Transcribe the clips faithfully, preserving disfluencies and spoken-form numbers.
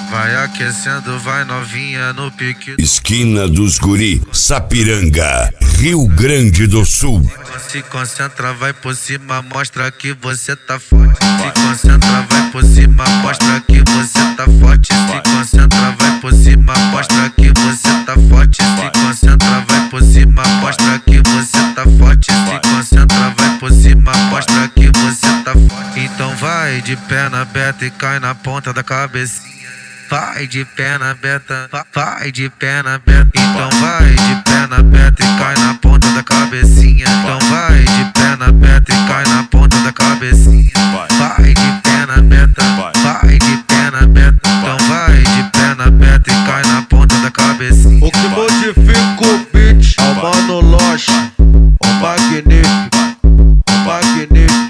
Vai aquecendo, vai novinha no pique. Esquina dos Guri, Sapiranga, Rio Grande do Sul. Se concentra, vai por cima, mostra que você tá forte. Se concentra, vai por cima, mostra que você tá forte. Se concentra, vai por cima, mostra que você tá forte. Se concentra, vai por cima, mostra que você tá forte. Se concentra, vai por cima, mostra que você tá forte. Então vai de perna aberta e cai na ponta da cabecinha. Vai de perna aberta, vai de perna aberta. Então vai de perna aberta e cai na ponta da cabecinha. Então vai de perna aberta e cai na ponta da cabecinha. Vai de perna aberta, vai de perna aberta. Então vai de perna aberta e cai na ponta da cabecinha. O que modifica o beat é o Mano Loche, o magnífico, o magnífico.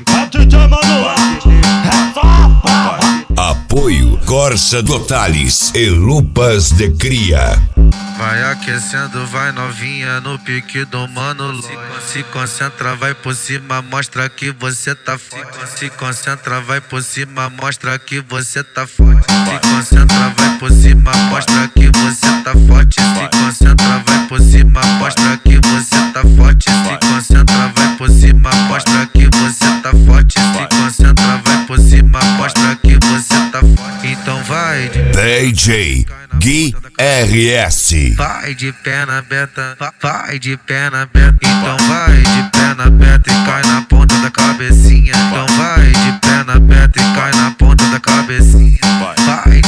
Apoio Corsa Totales e Lupas de Cria. Vai aquecendo, vai novinha no pique do Mano Loche. Se concentra, vai por cima, mostra que você tá forte. Se concentra, vai por cima, mostra que você tá forte. Se concentra, vai por cima, mostra que você tá forte. Se concentra, vai por cima, mostra que você tá forte. Se concentra, vai por cima, mostra que você tá forte. Se concentra, vai por cima, mostra que você tá forte. Então vai de D J Gui R S. vai de perna aberta, vai de perna aberta. Então vai de perna aberta e cai na ponta da cabecinha. Então vai de perna aberta e cai na ponta da cabecinha. Vai